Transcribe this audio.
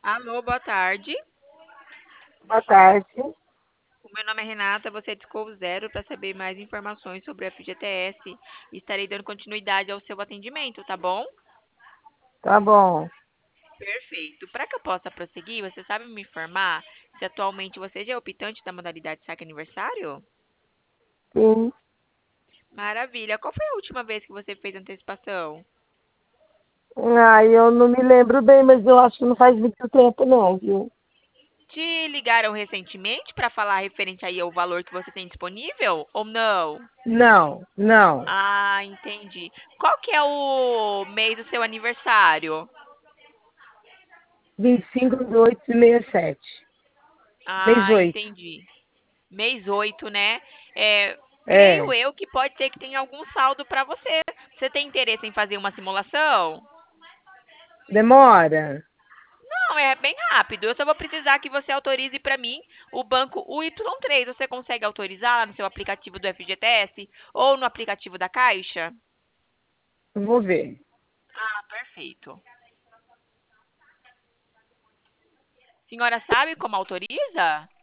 Alô, boa tarde. Boa tarde. O meu nome é Renata, você discou o zero para saber mais informações sobre o FGTS. Estarei dando continuidade ao seu atendimento, tá bom? Tá bom. Perfeito. Para que eu possa prosseguir, você sabe me informar se atualmente você já é optante da modalidade saque aniversário? Sim. Maravilha. Qual foi a última vez que você fez antecipação? Eu não me lembro bem, mas eu acho que não faz muito tempo não, viu? Te ligaram recentemente para falar referente aí ao valor que você tem disponível ou não? Não, não. Ah, entendi. Qual que é o mês do seu aniversário? 25/8/67. Mês Ah, 8. entendi. Mês 8, né? Creio É. eu que pode ser que tenha algum saldo para você. Você tem interesse em fazer uma simulação? Demora? Não, é bem rápido. Eu só vou precisar que você autorize para mim o banco UY3. Você consegue autorizar lá no seu aplicativo do FGTS ou no aplicativo da Caixa? Vou ver. Ah, perfeito. Senhora sabe como autoriza?